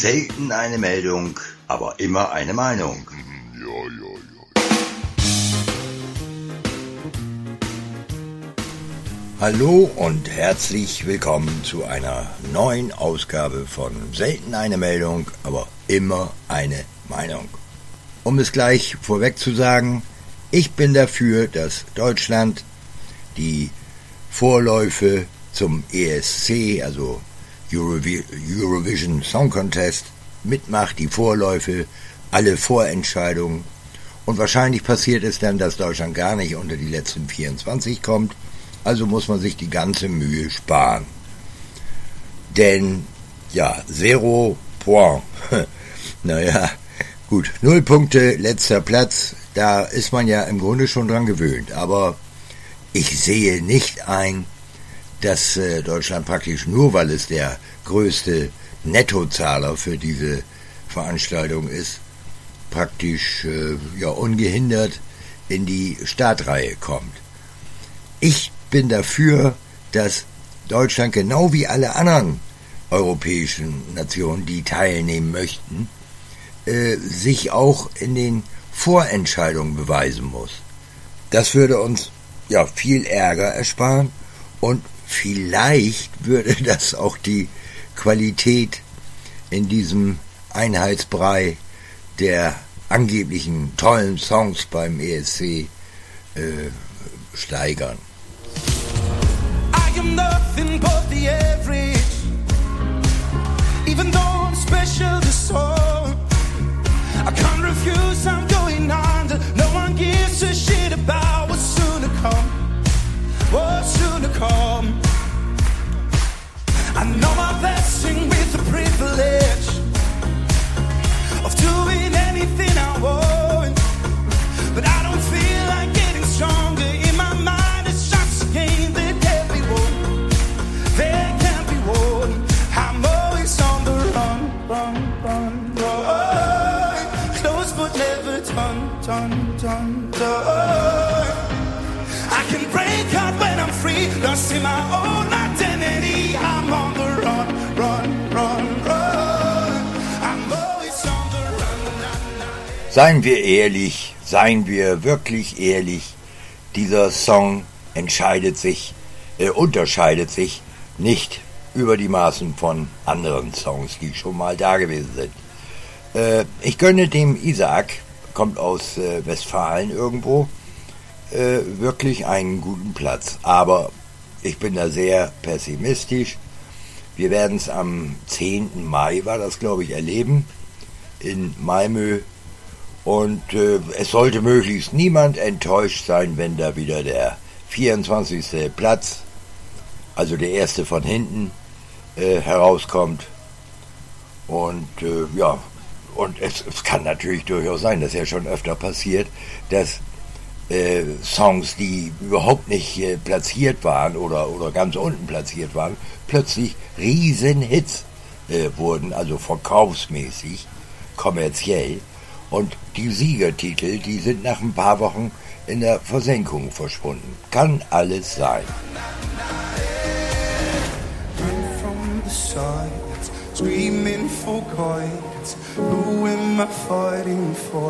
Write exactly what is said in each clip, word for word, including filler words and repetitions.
Selten eine Meldung, aber immer eine Meinung. Ja, ja, ja. Hallo und herzlich willkommen zu einer neuen Ausgabe von Selten eine Meldung, aber immer eine Meinung. Um es gleich vorweg zu sagen, ich bin dafür, dass Deutschland die Vorläufe zum E S C, also Eurovi- Eurovision Song Contest, mitmacht, die Vorläufe, alle Vorentscheidungen. Und wahrscheinlich passiert es dann, dass Deutschland gar nicht unter die letzten vierundzwanzig kommt. Also muss man sich die ganze Mühe sparen. Denn, ja, zero point. Naja, gut, null Punkte, letzter Platz, da ist man ja im Grunde schon dran gewöhnt. Aber ich sehe nicht ein, dass äh, Deutschland praktisch nur, weil es der größte Nettozahler für diese Veranstaltung ist, praktisch äh, ja ungehindert in die Startreihe kommt. Ich bin dafür, dass Deutschland genau wie alle anderen europäischen Nationen, die teilnehmen möchten, äh, sich auch in den Vorentscheidungen beweisen muss. Das würde uns ja viel Ärger ersparen und vielleicht würde das auch die Qualität in diesem Einheitsbrei der angeblichen tollen Songs beim E S C äh, steigern. I am nothing but the average, even though I'm special to soul. I can't refuse, I'm going under. No one gives a shit about what's soon to come, what's soon to come. I know my blessing with the privilege of doing anything I want, but I don't feel like getting stronger. In my mind it's just a game that can't be won, that can't be won. I'm always on the run, run, run, run. Close but never done, done, done, done. I can break out when I'm free, lost in my own identity. I'm on the run, run, run, run. I'm always on the run, run, run. Seien wir ehrlich, seien wir wirklich ehrlich, dieser Song entscheidet sich, äh, unterscheidet sich nicht über die Maßen von anderen Songs, die schon mal da gewesen sind. Äh, ich gönne dem Isaac, kommt aus äh, Westfalen irgendwo, äh, wirklich einen guten Platz. Aber ich bin da sehr pessimistisch. Wir werden es am zehnten Mai, war das glaube ich, erleben, in Malmö. Und äh, es sollte möglichst niemand enttäuscht sein, wenn da wieder der vierundzwanzigste Platz, also der erste von hinten, äh, herauskommt. Und äh, ja, und es, es kann natürlich durchaus sein, das ist ja schon öfter passiert, dass äh, Songs, die überhaupt nicht äh, platziert waren oder, oder ganz unten platziert waren, plötzlich Riesenhits äh, wurden, also verkaufsmäßig, kommerziell. Und die Siegertitel, die sind nach ein paar Wochen in der Versenkung verschwunden. Kann alles sein. From the sides, screaming for guidance. Who am I fighting for?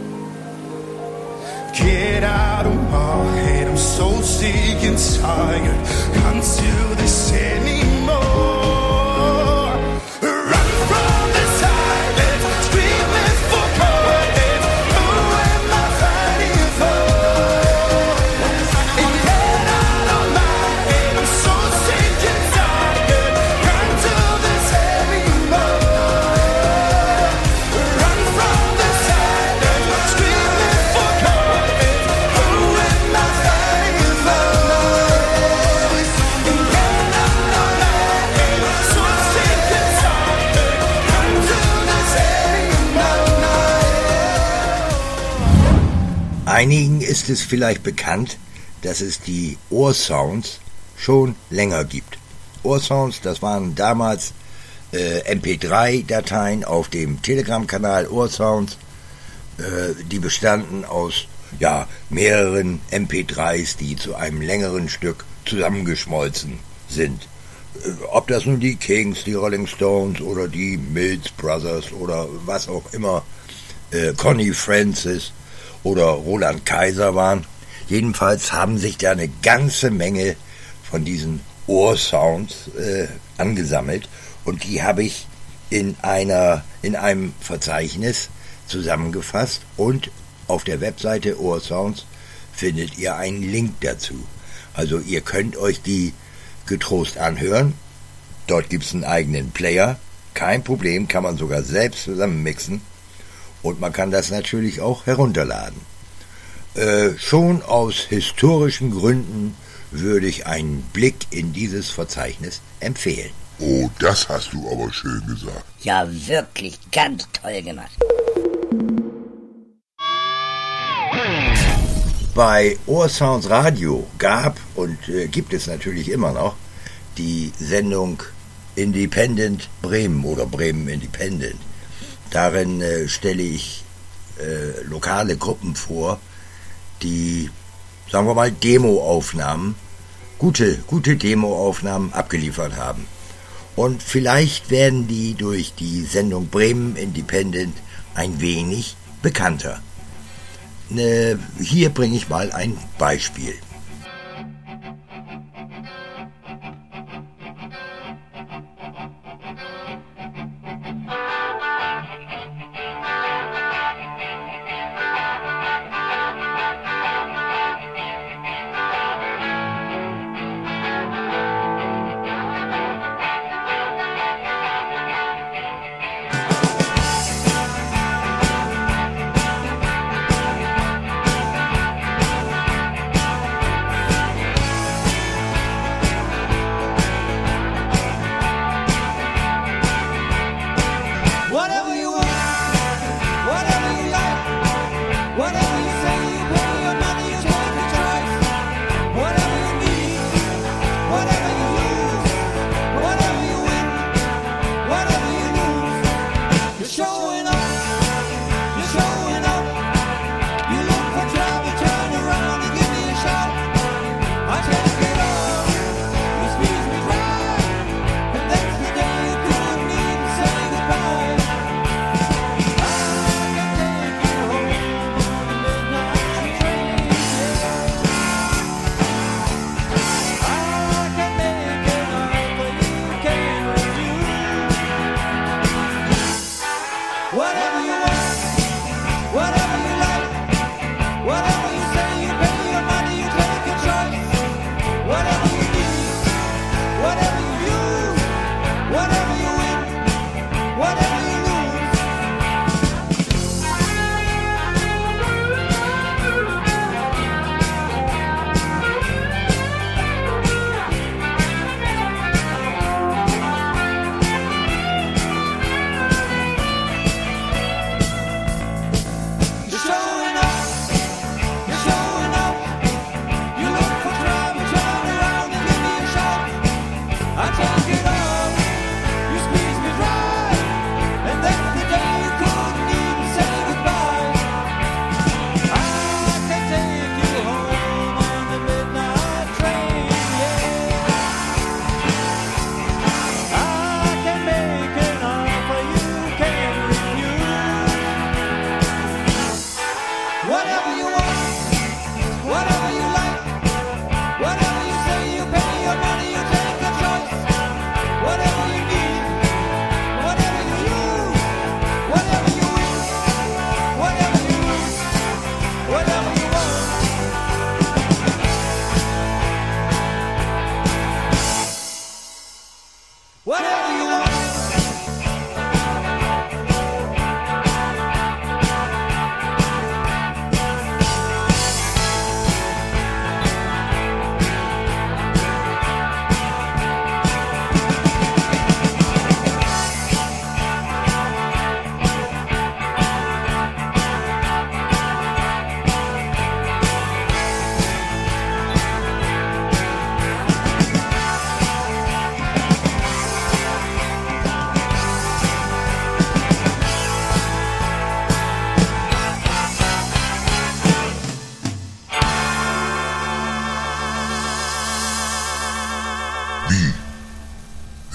Get out of my head, I'm so sick and tired. Can't do this anymore. Run from the silence, screaming for guidance. Who am I fighting for? And get out of my head, I'm so sick and tired. Can't do this anymore. Run from the silence, screaming for guidance. Who am I fighting for? And get out of my head, I'm so sick and tired. Can't do this anymore. Einigen ist es vielleicht bekannt, dass es die Ohrsounds schon länger gibt. Ohrsounds, das waren damals äh, M P drei Dateien auf dem Telegram-Kanal Ohrsounds, äh, die bestanden aus ja, mehreren M P dreis, die zu einem längeren Stück zusammengeschmolzen sind. ob das nun die Kings, die Rolling Stones oder die Mills Brothers oder was auch immer, äh, Connie Francis oder Roland Kaiser waren. Jedenfalls haben sich da eine ganze Menge von diesen Ohrsounds äh, angesammelt und die habe ich in einer in einem Verzeichnis zusammengefasst und auf der Webseite Ohrsounds findet ihr einen Link dazu. Also ihr könnt euch die getrost anhören. Dort gibt es einen eigenen Player. Kein Problem, kann man sogar selbst zusammen mixen. Und man kann das natürlich auch herunterladen. Äh, schon aus historischen Gründen würde ich einen Blick in dieses Verzeichnis empfehlen. Oh, das hast du aber schön gesagt. Ja, wirklich ganz toll gemacht. Bei Ohrsounds Radio gab und äh, gibt es natürlich immer noch die Sendung Independent Bremen oder Bremen Independent. Darin äh, stelle ich äh, lokale Gruppen vor, die, sagen wir mal, Demoaufnahmen, gute, gute Demoaufnahmen abgeliefert haben. Und vielleicht werden die durch die Sendung Bremen Independent ein wenig bekannter. Ne, hier bringe ich mal ein Beispiel.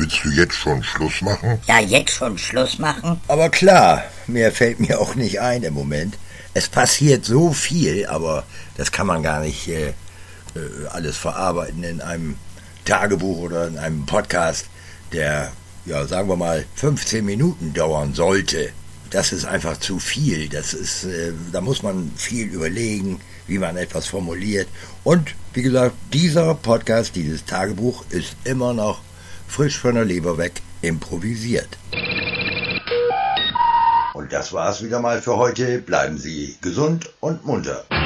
Willst du jetzt schon Schluss machen? Ja, jetzt schon Schluss machen? Aber klar, mehr fällt mir auch nicht ein im Moment. Es passiert so viel, aber das kann man gar nicht äh, alles verarbeiten in einem Tagebuch oder in einem Podcast, der, ja, sagen wir mal, fünfzehn Minuten dauern sollte. Das ist einfach zu viel. Das ist, äh, da muss man viel überlegen, wie man etwas formuliert. Und, wie gesagt, dieser Podcast, dieses Tagebuch ist immer noch frisch von der Leber weg improvisiert. Und das war's wieder mal für heute. Bleiben Sie gesund und munter.